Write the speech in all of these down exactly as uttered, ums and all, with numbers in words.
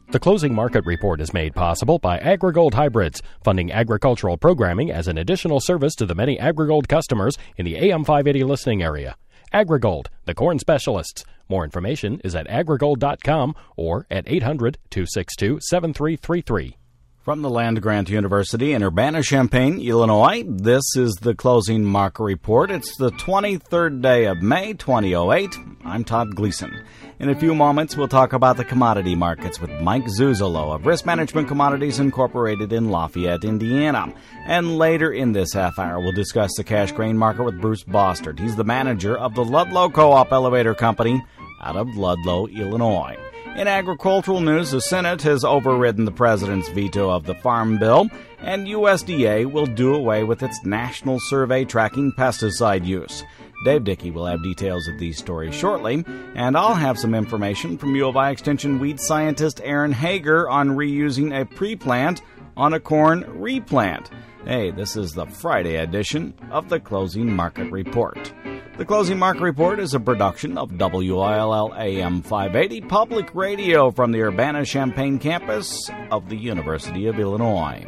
The Closing Market Report is made possible by AgriGold Hybrids, funding agricultural programming as an additional service to the many AgriGold customers in the A M five eighty listening area. AgriGold, the corn specialists. More information is at agrigold dot com or at eight hundred, two six two, seven three three three. From the Land-Grant University in Urbana-Champaign, Illinois, this is the Closing Market Report. It's the twenty-third day of May, twenty oh eight. I'm Todd Gleason. In a few moments, we'll talk about the commodity markets with Mike Zuzolo of Risk Management Commodities Incorporated in Lafayette, Indiana. And later in this half hour, we'll discuss the cash grain market with Bruce Bostard. He's the manager of the Ludlow Co-op Elevator Company out of Ludlow, Illinois. In agricultural news, the Senate has overridden the president's veto of the Farm Bill, and U S D A will do away with its national survey tracking pesticide use. Dave Dickey will have details of these stories shortly, and I'll have some information from U of I Extension weed scientist Aaron Hager on reusing a pre-plant on a corn replant. Hey, this is the Friday edition of the Closing Market Report. The Closing Market Report is a production of W I L L A M five eighty Public Radio from the Urbana-Champaign campus of the University of Illinois.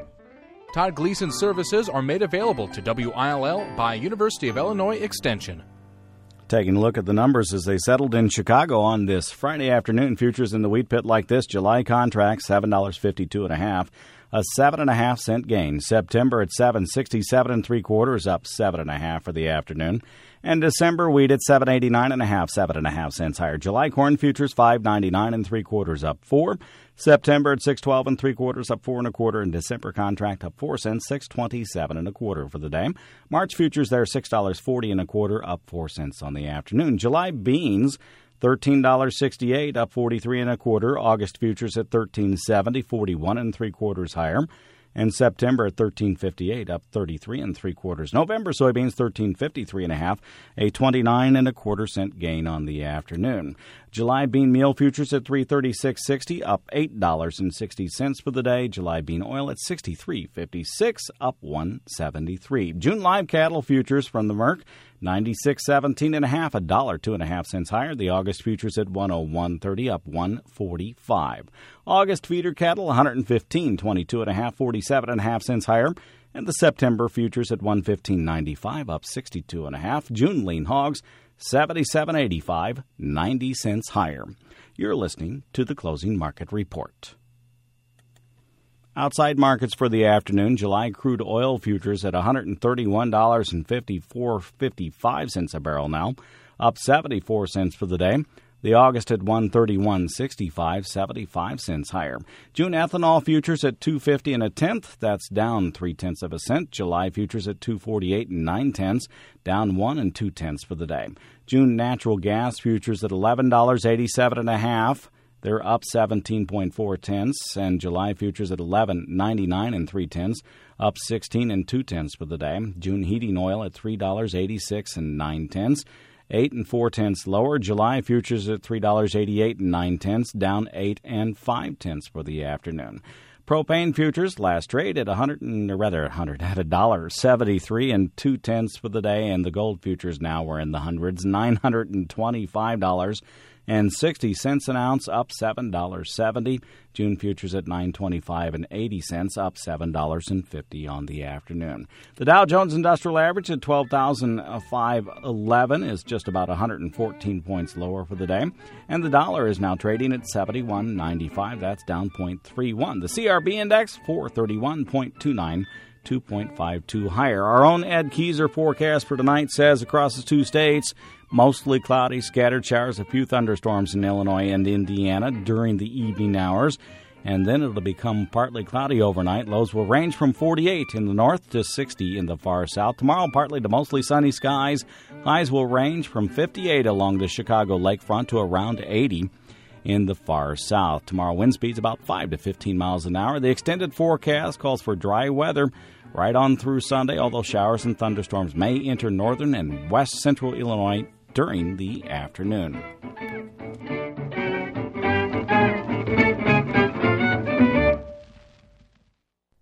Todd Gleason services are made available to W I L L by University of Illinois Extension. Taking a look at the numbers as they settled in Chicago on this Friday afternoon. Futures in the wheat pit like this. July contract, seven dollars and fifty-two cents and a half, a seven and a half cent gain. September at seven sixty-seven and three quarters, up seven and a half for the afternoon. And December wheat at seven eighty-nine and a half, seven and a half cents higher. July corn futures five ninety-nine and three quarters, up four. September at six twelve and three quarters, up four and a quarter. And December contract up four cents, six twenty-seven and a quarter for the day. March futures there six dollars forty and a quarter, up four cents on the afternoon. July beans thirteen dollars and sixty-eight cents, up forty-three and a quarter. August futures at thirteen seventy, forty-one and three quarters higher. And September at thirteen fifty-eight, up thirty-three and three quarters. November soybeans thirteen fifty-three and a half, a twenty-nine and a quarter cent gain on the afternoon. July bean meal futures at three thirty-six sixty, up eight dollars and sixty cents for the day. July bean oil at sixty-three fifty-six, up one seventy-three. June live cattle futures from the Merck ninety-six seventeen and a half, a dollar two and a half cents higher. The August futures at one oh one thirty, up one forty-five. August feeder cattle one fifteen twenty-two and a half, forty-seven and a half cents higher. And the September futures at one fifteen ninety-five, up sixty-two and a half. June lean hogs seventy-seven eighty-five, ninety cents higher. You're listening to the Closing Market Report. Outside markets for the afternoon, July crude oil futures at one thirty-one dollars and fifty-four cents, fifty-five cents a barrel now, up seventy-four cents for the day. The August at one thirty-one sixty-five, seventy-five cents higher. June ethanol futures at two fifty and a tenth, that's down three tenths of a cent. July futures at two forty-eight and nine tenths, down one and two tenths for the day. June natural gas futures at eleven dollars and eighty-seven and a half. They're up seventeen point four tenths, and July futures at eleven ninety-nine and three tenths, up sixteen and two tenths for the day. June heating oil at three dollars and eighty-six and nine tenths, eight and four tenths lower. July futures at three dollars and eighty-eight and nine tenths, down eight and five tenths for the afternoon. Propane futures last trade at a hundred, or rather a hundred, at a dollar seventy-three and two tenths for the day, and the gold futures now were in the hundreds, nine hundred and twenty-five dollars and sixty cents an ounce, up seven dollars and seventy cents. June futures at nine twenty-five and eighty cents, up seven dollars and fifty cents on the afternoon. The Dow Jones Industrial Average at twelve thousand five hundred eleven is just about one hundred fourteen points lower for the day, and the dollar is now trading at seventy-one ninety-five. That's down zero point three one. The C R B index four thirty-one point two nine. two point five two higher. Our own Ed Keyser forecast for tonight says across the two states, mostly cloudy, scattered showers, a few thunderstorms in Illinois and Indiana during the evening hours. And then it'll become partly cloudy overnight. Lows will range from forty-eight in the north to sixty in the far south. Tomorrow, partly to mostly sunny skies. Highs will range from fifty-eight along the Chicago lakefront to around eighty in the far south. Tomorrow, wind speeds about five to fifteen miles an hour. The extended forecast calls for dry weather right on through Sunday, although showers and thunderstorms may enter northern and west central Illinois during the afternoon.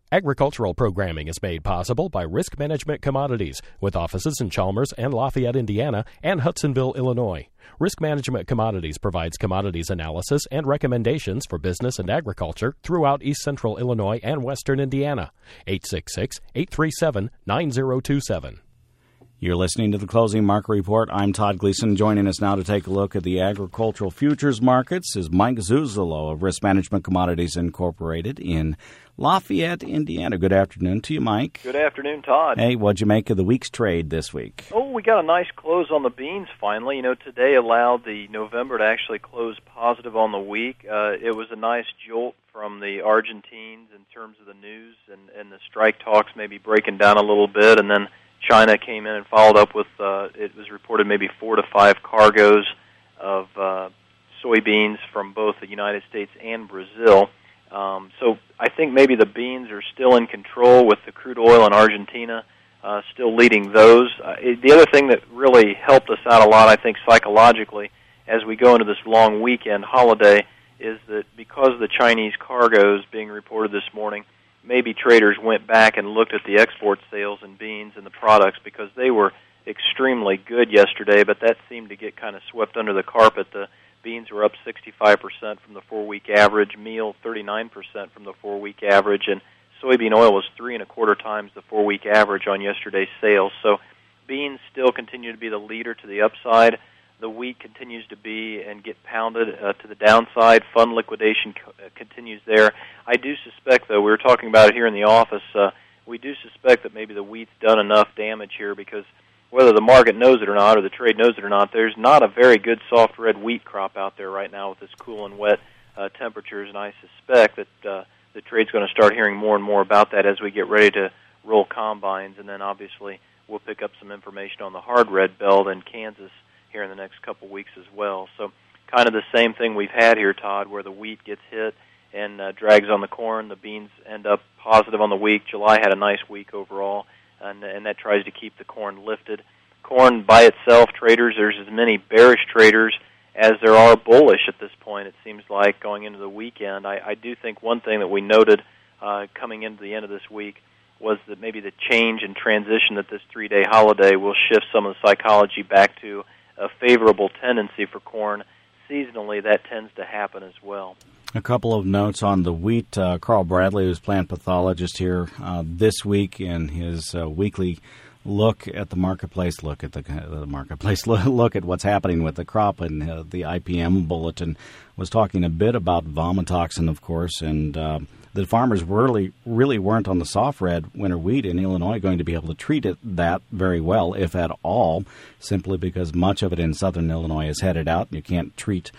Agricultural programming is made possible by Risk Management Commodities, with offices in Chalmers and Lafayette, Indiana, and Hudsonville, Illinois. Risk Management Commodities provides commodities analysis and recommendations for business and agriculture throughout East Central Illinois and Western Indiana. eight six six, eight three seven, nine zero two seven. You're listening to the Closing Market Report. I'm Todd Gleason. Joining us now to take a look at the agricultural futures markets is Mike Zuzolo of Risk Management Commodities Incorporated in Lafayette, Indiana. Good afternoon to you, Mike. Good afternoon, Todd. Hey, what'd you make of the week's trade this week? Oh, we got a nice close on the beans finally. You know, today allowed the November to actually close positive on the week. Uh, it was a nice jolt from the Argentines in terms of the news and, and the strike talks maybe breaking down a little bit, and then China came in and followed up with, uh, it was reported maybe four to five cargoes of uh, soybeans from both the United States and Brazil. Um, so I think maybe the beans are still in control with the crude oil in Argentina uh, still leading those. Uh, it, the other thing that really helped us out a lot, I think, psychologically, as we go into this long weekend holiday, is that because of the Chinese cargoes being reported this morning, maybe traders went back and looked at the export sales in beans and the products because they were extremely good yesterday, but that seemed to get kind of swept under the carpet. The beans were up sixty-five percent from the four-week average, meal thirty-nine percent from the four-week average, and soybean oil was three and a quarter times the four-week average on yesterday's sales. So beans still continue to be the leader to the upside. The wheat continues to be and get pounded uh, to the downside. Fund liquidation co- uh, continues there. I do suspect, though, we were talking about it here in the office, uh, we do suspect that maybe the wheat's done enough damage here because whether the market knows it or not or the trade knows it or not, there's not a very good soft red wheat crop out there right now with this cool and wet uh, temperatures, and I suspect that uh, the trade's going to start hearing more and more about that as we get ready to roll combines, and then obviously we'll pick up some information on the hard red belt in Kansas here in the next couple weeks as well. So kind of the same thing we've had here, Todd, where the wheat gets hit and uh, drags on the corn. The beans end up positive on the week. July had a nice week overall, and, and that tries to keep the corn lifted. Corn by itself, traders, there's as many bearish traders as there are bullish at this point, it seems like, going into the weekend. I, I do think one thing that we noted uh, coming into the end of this week was that maybe the change and transition that this three-day holiday will shift some of the psychology back to a favorable tendency for corn. Seasonally, that tends to happen as well. A couple of notes on the wheat. Uh, Carl Bradley, who's plant pathologist here uh, this week in his uh, weekly look at the marketplace, look at the, the marketplace, look at what's happening with the crop, and uh, the I P M bulletin was talking a bit about vomitoxin, of course, and uh, the farmers really, really weren't on the soft red winter wheat in Illinois going to be able to treat it that very well, if at all, simply because much of it in southern Illinois is headed out. You can't treat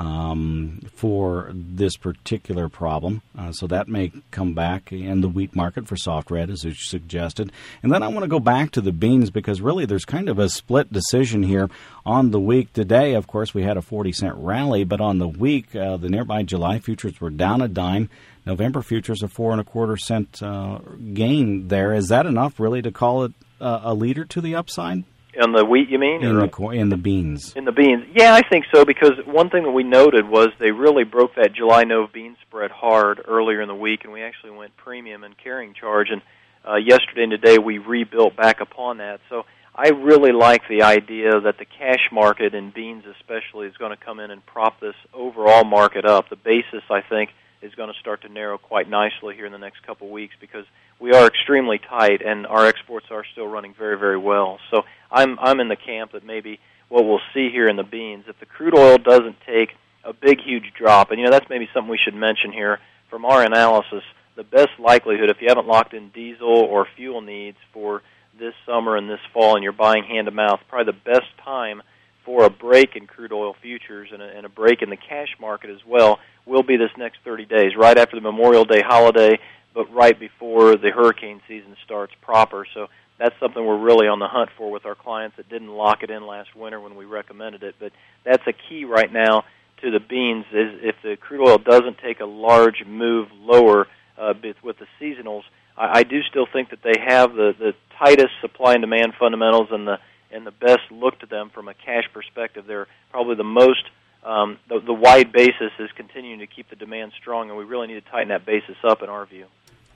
um, for this particular problem. Uh, so that may come back in the wheat market for soft red, as you suggested. And then I want to go back to the beans because really there's kind of a split decision here on the week. Today, of course, we had a forty cent rally, but on the week, uh, the nearby July futures were down a dime. November futures a four and a quarter cent uh, gain there. Is that enough really to call it uh, a leader to the upside? In the wheat, you mean? In the, co- in the beans. In the beans. Yeah, I think so, because one thing that we noted was they really broke that July-Nov bean spread hard earlier in the week, and we actually went premium and carrying charge. And uh, yesterday and today we rebuilt back upon that. So I really like the idea that the cash market in beans especially is going to come in and prop this overall market up. The basis, I think, is going to start to narrow quite nicely here in the next couple of weeks because we are extremely tight and our exports are still running very, very well. So I'm I'm in the camp that maybe what we'll see here in the beans, if the crude oil doesn't take a big, huge drop, and you know that's maybe something we should mention here from our analysis, the best likelihood, if you haven't locked in diesel or fuel needs for this summer and this fall and you're buying hand-to-mouth, probably the best time for a break in crude oil futures and a, and a break in the cash market as well will be this next thirty days, right after the Memorial Day holiday, but right before the hurricane season starts proper. So that's something we're really on the hunt for with our clients that didn't lock it in last winter when we recommended it. But that's a key right now to the beans is if the crude oil doesn't take a large move lower uh, with the seasonals, I, I do still think that they have the, the tightest supply and demand fundamentals and the and the best look to them from a cash perspective. They're probably the most, um, the, the wide basis is continuing to keep the demand strong, and we really need to tighten that basis up in our view.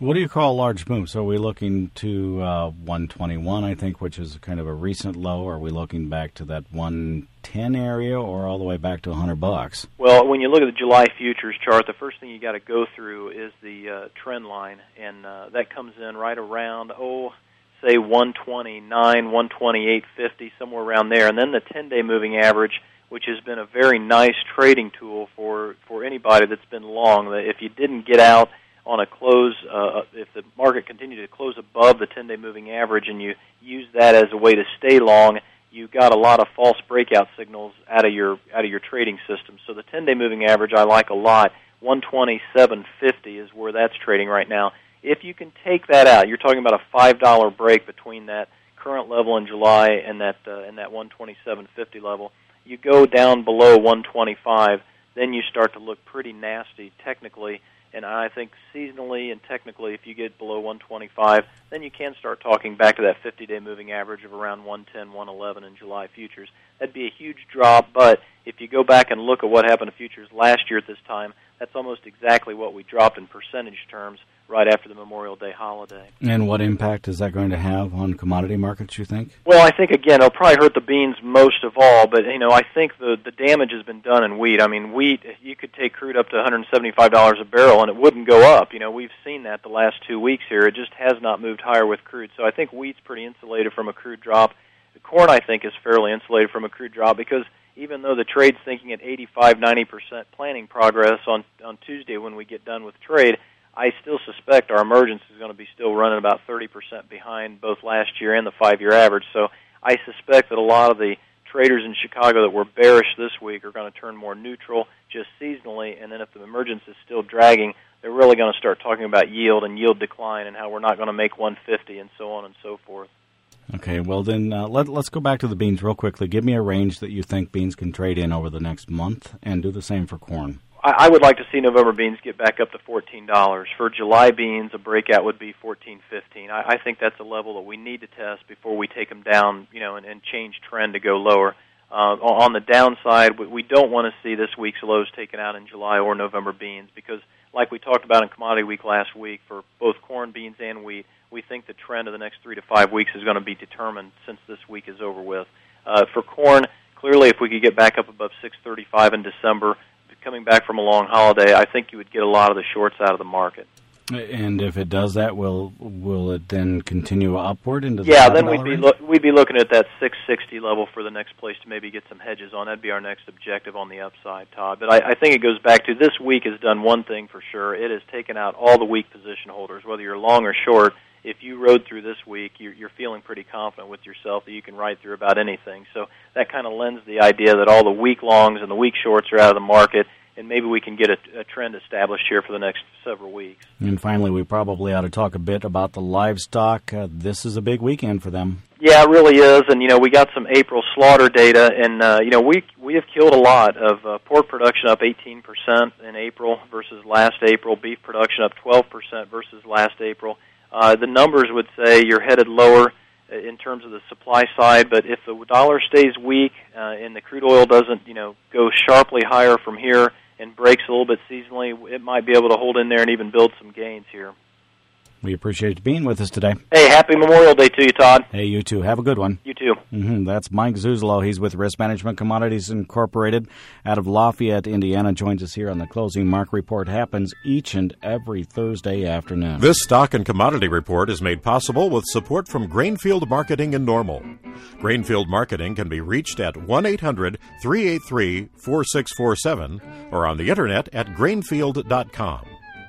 What do you call a large move? So are we looking to uh, one twenty-one, I think, which is kind of a recent low? Are we looking back to that one ten area or all the way back to one hundred bucks? Well, when you look at the July futures chart, the first thing you got to go through is the uh, trend line, and uh, that comes in right around, oh, say one twenty-nine, one twenty-eight fifty, somewhere around there. And then the ten-day moving average, which has been a very nice trading tool for, for anybody that's been long. If you didn't get out on a close, uh, if the market continued to close above the ten-day moving average and you use that as a way to stay long, you got a lot of false breakout signals out of your out of your trading system. So the ten-day moving average I like a lot. one twenty-seven fifty is where that's trading right now. If you can take that out, you're talking about a five dollar break between that current level in July and that uh, and that one twenty-seven fifty level. You go down below one twenty-five, then you start to look pretty nasty technically. And I think seasonally and technically, if you get below one twenty-five, then you can start talking back to that fifty-day moving average of around one ten, one eleven in July futures. That'd be a huge drop, but if you go back and look at what happened to futures last year at this time, that's almost exactly what we dropped in percentage terms right after the Memorial Day holiday. And what impact is that going to have on commodity markets, you think? Well, I think, again, it'll probably hurt the beans most of all, but, you know, I think the, the damage has been done in wheat. I mean, wheat, you could take crude up to one hundred seventy-five dollars a barrel, and it wouldn't go up. You know, we've seen that the last two weeks here. It just has not moved higher with crude. So I think wheat's pretty insulated from a crude drop. The corn, I think, is fairly insulated from a crude drop because even though the trade's thinking at eighty-five, ninety percent planning progress on, on Tuesday when we get done with trade, I still suspect our emergence is going to be still running about thirty percent behind both last year and the five-year average. So I suspect that a lot of the traders in Chicago that were bearish this week are going to turn more neutral just seasonally, and then if the emergence is still dragging, they're really going to start talking about yield and yield decline and how we're not going to make one fifty and so on and so forth. Okay, well then uh, let, let's go back to the beans real quickly. Give me a range that you think beans can trade in over the next month, and do the same for corn. I would like to see November beans get back up to fourteen dollars. For July beans, a breakout would be fourteen fifteen. I, I think that's a level that we need to test before we take them down, you know, and, and change trend to go lower. Uh, on the downside, we, we don't want to see this week's lows taken out in July or November beans because, like we talked about in Commodity Week last week, for both corn, beans, and wheat, we think the trend of the next three to five weeks is going to be determined since this week is over with. Uh, for corn, clearly, if we could get back up above six thirty-five in December, coming back from a long holiday, I think you would get a lot of the shorts out of the market. And if it does that, will will it then continue upward into the yeah? Then we'd be look, we'd be looking at that six sixty level for the next place to maybe get some hedges on. That'd be our next objective on the upside, Todd. But I, I think it goes back to this week has done one thing for sure. It has taken out all the weak position holders, whether you're long or short. If you rode through this week, you're, you're feeling pretty confident with yourself that you can ride through about anything. So that kind of lends the idea that all the weak longs and the weak shorts are out of the market, and maybe we can get a, a trend established here for the next several weeks. And finally, we probably ought to talk a bit about the livestock. Uh, this is a big weekend for them. Yeah, it really is. And, you know, we got some April slaughter data, and, uh, you know, we we have killed a lot of uh, pork production up eighteen percent in April versus last April, beef production up twelve percent versus last April. Uh, the numbers would say you're headed lower in terms of the supply side, but if the dollar stays weak uh, and the crude oil doesn't, you know, go sharply higher from here and breaks a little bit seasonally, it might be able to hold in there and even build some gains here. We appreciate you being with us today. Hey, happy Memorial Day to you, Todd. Hey, you too. Have a good one. You too. Mm-hmm. That's Mike Zuzolo. He's with Risk Management Commodities Incorporated out of Lafayette, Indiana. Joins us here on the Closing Mark Report. Happens each and every Thursday afternoon. This Stock and Commodity Report is made possible with support from Grainfield Marketing in Normal. Grainfield Marketing can be reached at one eight hundred, three eight three, four six four seven or on the internet at grainfield dot com.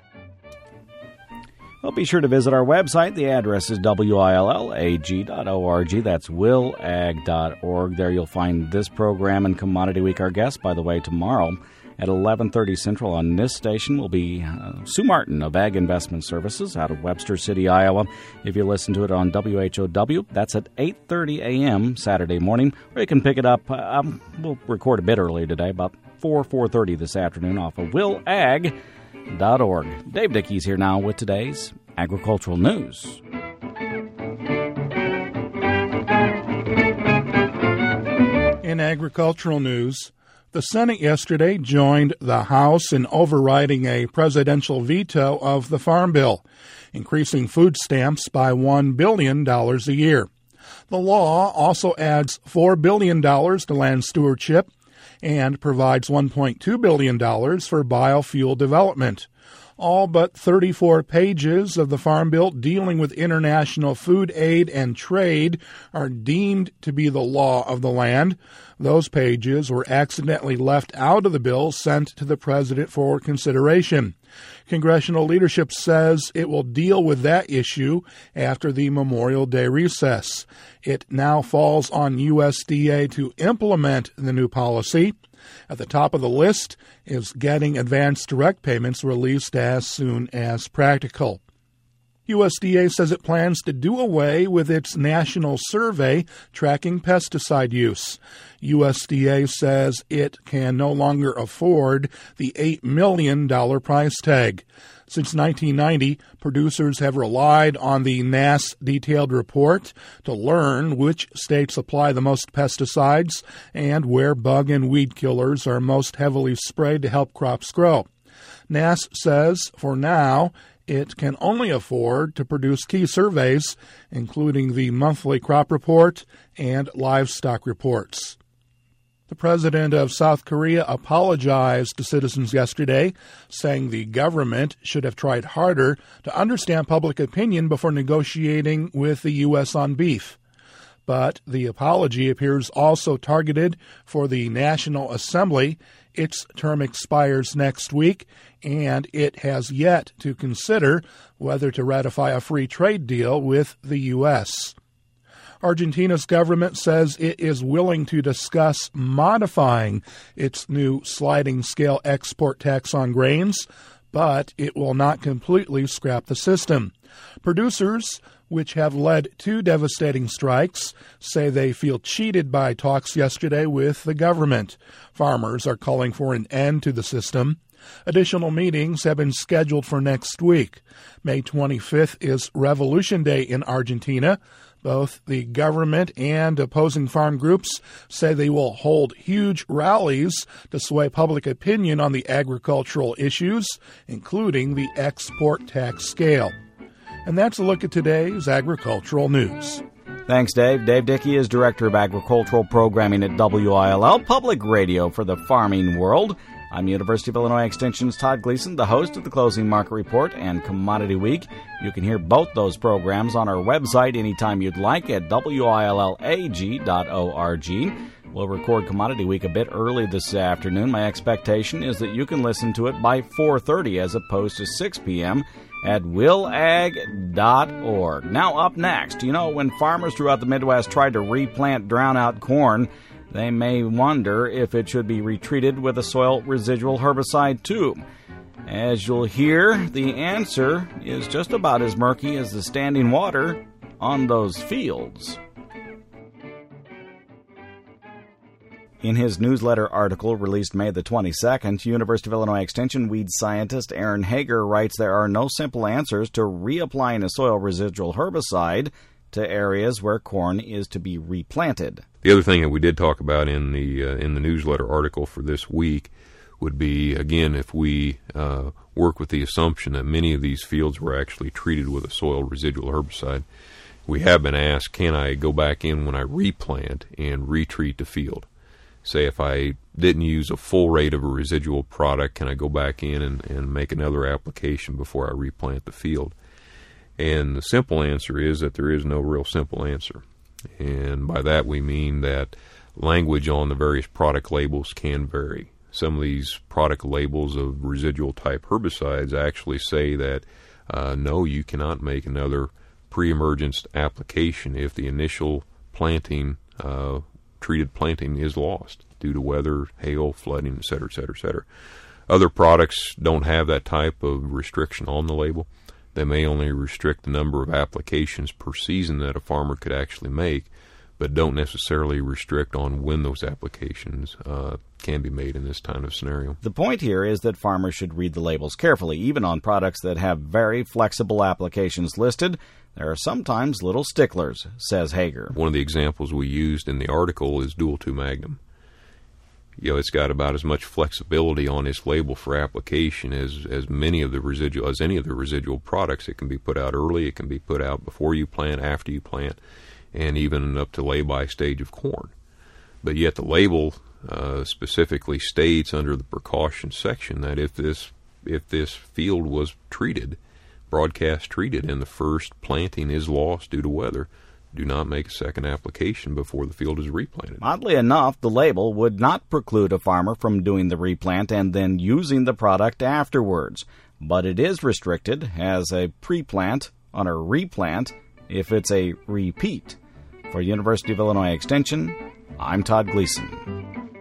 Well, be sure to visit our website. The address is W I L L A G dot org. That's will ag dot org. There you'll find this program and Commodity Week. Our guest, by the way, tomorrow at eleven thirty Central on this station will be uh, Sue Martin of Ag Investment Services out of Webster City, Iowa. If you listen to it on W H O W, that's at eight thirty a.m. Saturday morning, or you can pick it up. Uh, um, we'll record a bit earlier today, about four, four thirty this afternoon off of will ag dot org. Dave Dickey's here now with today's agricultural news. In agricultural news, The Senate yesterday joined the House in overriding a presidential veto of the Farm Bill, increasing food stamps by one billion dollars a year. The law also adds four billion dollars to land stewardship and provides one point two billion dollars for biofuel development. All but thirty-four pages of the Farm Bill dealing with international food aid and trade are deemed to be the law of the land. Those pages were accidentally left out of the bill sent to the president for consideration. Congressional leadership says it will deal with that issue after the Memorial Day recess. It now falls on U S D A to implement the new policy. At the top of the list is getting advance direct payments released as soon as practical. U S D A says it plans to do away with its national survey tracking pesticide use. U S D A says it can no longer afford the eight million dollars price tag. Since nineteen ninety, producers have relied on the N A S detailed report to learn which states apply the most pesticides and where bug and weed killers are most heavily sprayed to help crops grow. N A S says, for now, it can only afford to produce key surveys, including the monthly crop report and livestock reports. The president of South Korea apologized to citizens yesterday, saying the government should have tried harder to understand public opinion before negotiating with the U S on beef. But the apology appears also targeted for the National Assembly. Its term expires next week, and it has yet to consider whether to ratify a free trade deal with the U S. Argentina's government says it is willing to discuss modifying its new sliding scale export tax on grains, but it will not completely scrap the system. Producers, which have led two devastating strikes, say they feel cheated by talks yesterday with the government. Farmers are calling for an end to the system. Additional meetings have been scheduled for next week. May twenty-fifth is Revolution Day in Argentina. Both the government and opposing farm groups say they will hold huge rallies to sway public opinion on the agricultural issues, including the export tax scale. And that's a look at today's agricultural news. Thanks, Dave. Dave Dickey is Director of Agricultural Programming at W I L L, Public Radio for the farming world. I'm University of Illinois Extension's Todd Gleason, the host of the Closing Market Report and Commodity Week. You can hear both those programs on our website anytime you'd like at W I L L A G dot org. We'll record Commodity Week a bit early this afternoon. My expectation is that you can listen to it by four thirty as opposed to six p.m. at will ag dot org. Now up next, you know, when farmers throughout the Midwest tried to replant drown-out corn, they may wonder if it should be retreated with a soil residual herbicide too. As you'll hear, the answer is just about as murky as the standing water on those fields. In his newsletter article released May the twenty-second, University of Illinois Extension weed scientist Aaron Hager writes there are no simple answers to reapplying a soil residual herbicide to areas where corn is to be replanted. The other thing that we did talk about in the uh, in the newsletter article for this week would be, again, if we uh, work with the assumption that many of these fields were actually treated with a soil residual herbicide, we have been asked, can I go back in when I replant and retreat the field? Say if I didn't use a full rate of a residual product, can I go back in and, and make another application before I replant the field? And the simple answer is that there is no real simple answer. And by that we mean that language on the various product labels can vary. Some of these product labels of residual type herbicides actually say that uh, no, you cannot make another pre-emergence application if the initial planting uh, treated planting is lost due to weather, hail, flooding, et cetera, et cetera, et cetera. Other products don't have that type of restriction on the label. They may only restrict the number of applications per season that a farmer could actually make, but don't necessarily restrict on when those applications uh, can be made in this kind of scenario. The point here is that farmers should read the labels carefully. Even on products that have very flexible applications listed, there are sometimes little sticklers, says Hager. One of the examples we used in the article is dual two magnum. you know, it's got about as much flexibility on its label for application as, as many of the residual, as any of the residual products. It can be put out early, it can be put out before you plant, after you plant, and even up to lay-by stage of corn. But yet the label uh, specifically states under the precaution section that if this if this field was treated, broadcast treated, and the first planting is lost due to weather, do not make a second application before the field is replanted. Oddly enough, the label would not preclude a farmer from doing the replant and then using the product afterwards, but it is restricted as a pre-plant on a replant if it's a repeat. For University of Illinois Extension, I'm Todd Gleason.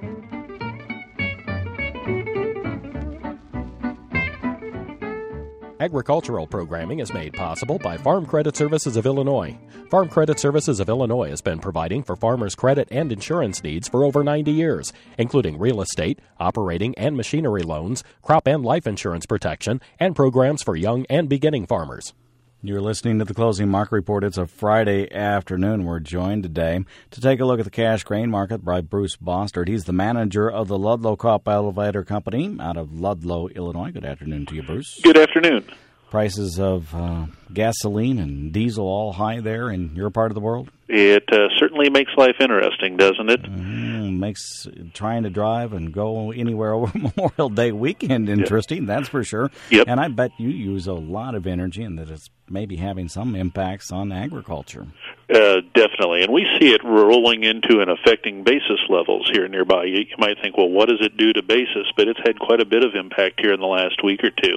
Agricultural programming is made possible by Farm Credit Services of Illinois. Farm Credit Services of Illinois has been providing for farmers' credit and insurance needs for over ninety years, including real estate, operating and machinery loans, crop and life insurance protection, and programs for young and beginning farmers. You're listening to the Closing Market Report. It's a Friday afternoon. We're joined today to take a look at the cash grain market by Bruce Bostard. He's the manager of the Ludlow Co-op Elevator Company out of Ludlow, Illinois. Good afternoon to you, Bruce. Good afternoon. Prices of uh, gasoline and diesel all high there in your part of the world? It uh, certainly makes life interesting, doesn't it? Mm, makes trying to drive and go anywhere over Memorial Day weekend interesting, yep. That's for sure. Yep. And I bet you use a lot of energy and that it's maybe having some impacts on agriculture. Uh, definitely. And we see it rolling into and affecting basis levels here nearby. You, you might think, well, what does it do to basis? But it's had quite a bit of impact here in the last week or two.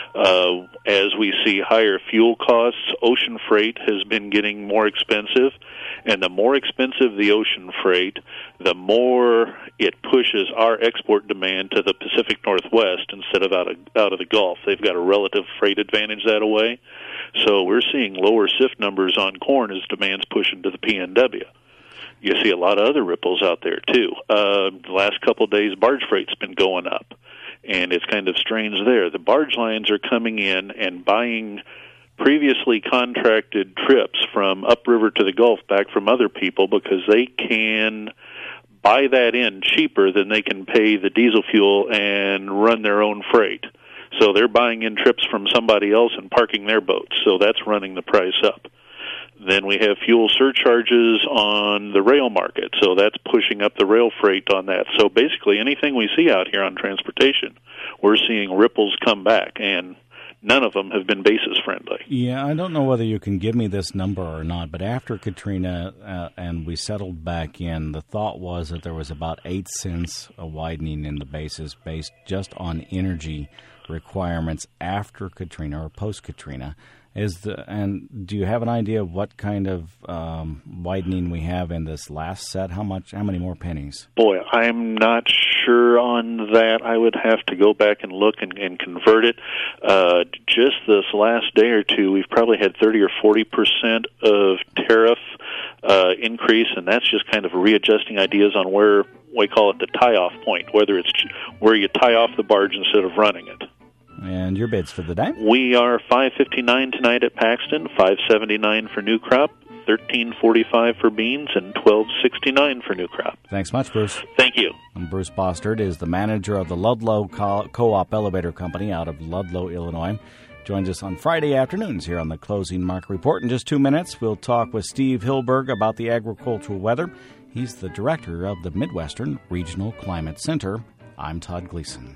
Uh, as we see higher fuel costs, ocean freight has been getting more expensive. And the more expensive the ocean freight, the more it pushes our export demand to the Pacific Northwest instead of out of, out of the Gulf. They've got a relative freight advantage that way. So we're seeing lower S I F numbers on corn as demand's pushing to the P N W. You see a lot of other ripples out there, too. Uh, the last couple of days, barge freight's been going up, and it's kind of strange there. The barge lines are coming in and buying previously contracted trips from upriver to the Gulf back from other people because they can buy that in cheaper than they can pay the diesel fuel and run their own freight. So they're buying in trips from somebody else and parking their boats, so that's running the price up. Then we have fuel surcharges on the rail market, so that's pushing up the rail freight on that. So basically anything we see out here on transportation, we're seeing ripples come back, and none of them have been basis friendly. Yeah, I don't know whether you can give me this number or not, but after Katrina uh, and we settled back in, the thought was that there was about eight cents a widening in the basis based just on energy requirements after Katrina or post-Katrina. Is the and do you have an idea of what kind of um, widening we have in this last set? How much? How many more pennies? Boy, I'm not sure on that. I would have to go back and look and, and convert it. Uh, just this last day or two, we've probably had thirty or forty percent of tariff uh, increase, and that's just kind of readjusting ideas on where we call it the tie-off point, whether it's where you tie off the barge instead of running it. And your bids for the day? We are five fifty-nine tonight at Paxton, five seventy-nine for new crop, thirteen forty-five for beans, and twelve sixty-nine for new crop. Thanks much, Bruce. Thank you. And Bruce Bostard is the manager of the Ludlow Co- Co-op Elevator Company out of Ludlow, Illinois. Joins us on Friday afternoons here on the Closing Market Report. In just two minutes, we'll talk with Steve Hilberg about the agricultural weather. He's the director of the Midwestern Regional Climate Center. I'm Todd Gleason.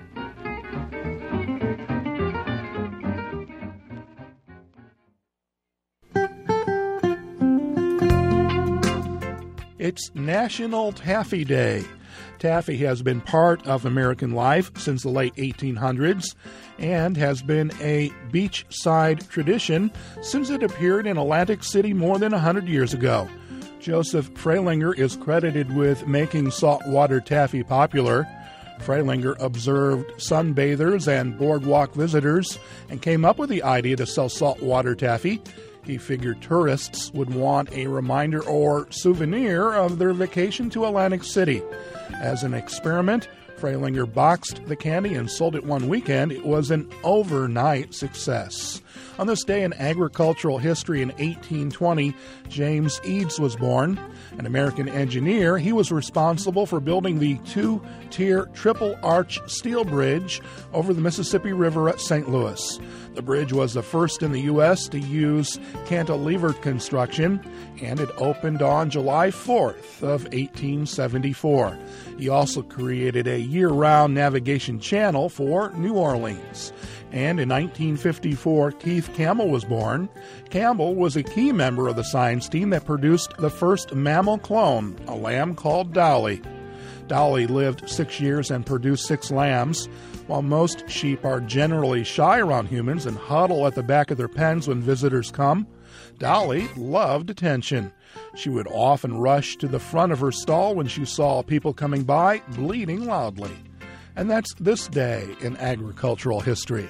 It's National Taffy Day. Taffy has been part of American life since the late eighteen hundreds and has been a beachside tradition since it appeared in Atlantic City more than one hundred years ago. Joseph Freilinger is credited with making saltwater taffy popular. Freilinger observed sunbathers and boardwalk visitors and came up with the idea to sell saltwater taffy. He figured tourists would want a reminder or souvenir of their vacation to Atlantic City. As an experiment, Freilinger boxed the candy and sold it one weekend. It was an overnight success. On this day in agricultural history in eighteen twenty, James Eads was born. An American engineer, he was responsible for building the two-tier triple-arch steel bridge over the Mississippi River at Saint Louis. The bridge was the first in the U S to use cantilevered construction, and it opened on July fourth of eighteen seventy-four. He also created a year-round navigation channel for New Orleans. And in nineteen fifty-four, Keith Campbell was born. Campbell was a key member of the science team that produced the first mammal clone, a lamb called Dolly. Dolly lived six years and produced six lambs. While most sheep are generally shy around humans and huddle at the back of their pens when visitors come, Dolly loved attention. She would often rush to the front of her stall when she saw people coming by, bleating loudly. And that's this day in agricultural history.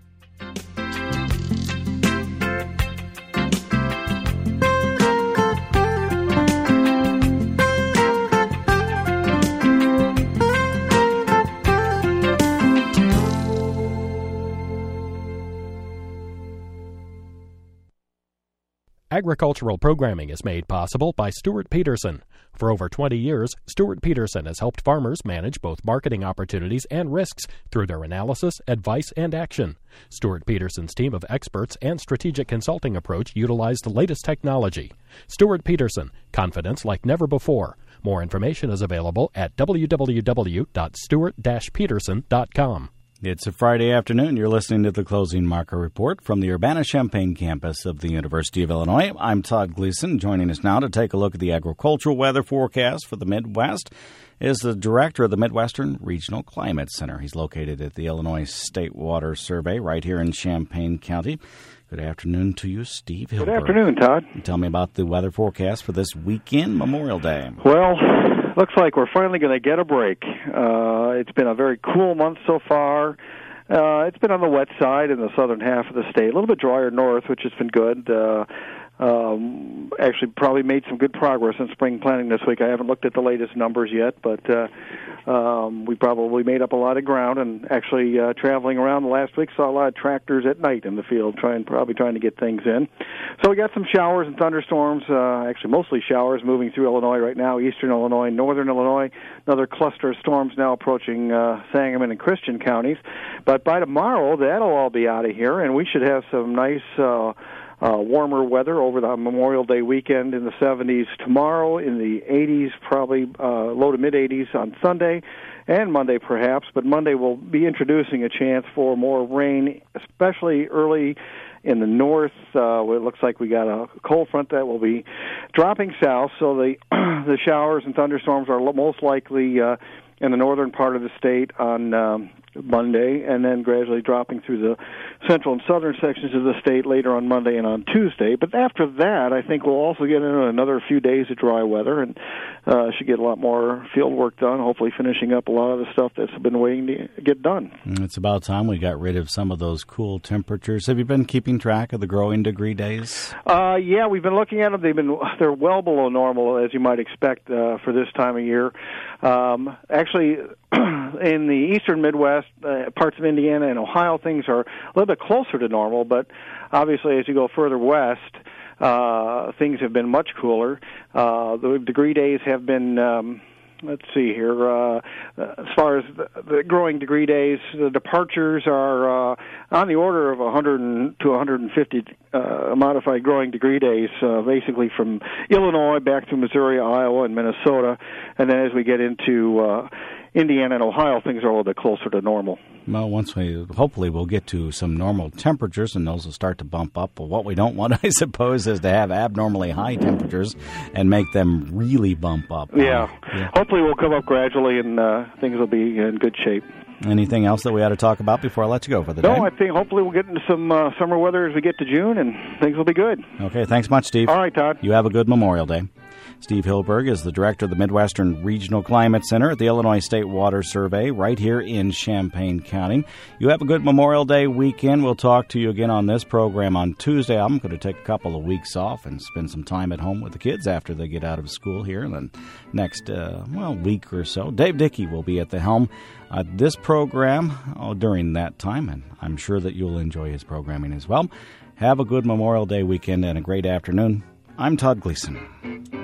Agricultural programming is made possible by Stuart Peterson. For over twenty years, Stuart Peterson has helped farmers manage both marketing opportunities and risks through their analysis, advice, and action. Stuart Peterson's team of experts and strategic consulting approach utilize the latest technology. Stuart Peterson, confidence like never before. More information is available at w w w dot stuart dash peterson dot com. It's a Friday afternoon. You're listening to the Closing Market Report from the Urbana-Champaign campus of the University of Illinois. I'm Todd Gleason. Joining us now to take a look at the agricultural weather forecast for the Midwest is the director of the Midwestern Regional Climate Center. He's located at the Illinois State Water Survey right here in Champaign County. Good afternoon to you, Steve Hilberg. Good afternoon, Todd. Tell me about the weather forecast for this weekend, Memorial Day. Well, looks like we're finally going to get a break. Uh, it's been a very cool month so far. Uh, it's been on the wet side in the southern half of the state, a little bit drier north, which has been good. Uh, um, actually, probably made some good progress in spring planting this week. I haven't looked at the latest numbers yet, but uh, um, we probably made up a lot of ground. And actually, uh, traveling around the last week, saw a lot of tractors at night in the field, trying probably trying to get things in. So we got some showers and thunderstorms. Uh, actually, mostly showers moving through Illinois right now, eastern Illinois, northern Illinois. Another cluster of storms now approaching uh, Sangamon and Christian counties. But by tomorrow, that'll all be out of here, and we should have some nice uh, uh, warmer weather over the Memorial Day weekend in the seventies tomorrow, in the eighties, probably uh, low to mid-eighties on Sunday, and Monday perhaps. But Monday will be introducing a chance for more rain, especially early in the north. Uh, it looks like we got a cold front that will be dropping south, so the the showers and thunderstorms are most likely uh, in the northern part of the state on um, Monday, and then gradually dropping through the central and southern sections of the state later on Monday and on Tuesday. But after that, I think we'll also get into another few days of dry weather, and uh, should get a lot more field work done, hopefully finishing up a lot of the stuff that's been waiting to get done. It's about time we got rid of some of those cool temperatures. Have you been keeping track of the growing degree days? Uh, yeah, we've been looking at them. They've been they're well below normal, as you might expect uh, for this time of year. Um, actually, in the eastern Midwest, uh, parts of Indiana and Ohio, things are a little bit closer to normal, but obviously as you go further west, uh, things have been much cooler. Uh, the degree days have been, um, let's see here, uh, as far as the, the growing degree days, the departures are uh, on the order of one hundred to one hundred fifty uh, modified growing degree days, uh, basically from Illinois back to Missouri, Iowa, and Minnesota. And then as we get into uh, Indiana and Ohio, things are a little bit closer to normal. Well, once we, hopefully we'll get to some normal temperatures, and those will start to bump up. But what we don't want, I suppose, is to have abnormally high temperatures and make them really bump up. Yeah. Uh, yeah. Hopefully we'll come up gradually, and uh, things will be in good shape. Anything else that we ought to talk about before I let you go for the no, day? No, I think hopefully we'll get into some uh, summer weather as we get to June, and things will be good. Okay, thanks much, Steve. All right, Todd. You have a good Memorial Day. Steve Hilberg is the director of the Midwestern Regional Climate Center at the Illinois State Water Survey right here in Champaign County. You have a good Memorial Day weekend. We'll talk to you again on this program on Tuesday. I'm going to take a couple of weeks off and spend some time at home with the kids after they get out of school here in the next, uh, well, week or so. Dave Dickey will be at the helm uh, this program oh, during that time, and I'm sure that you'll enjoy his programming as well. Have a good Memorial Day weekend and a great afternoon. I'm Todd Gleason.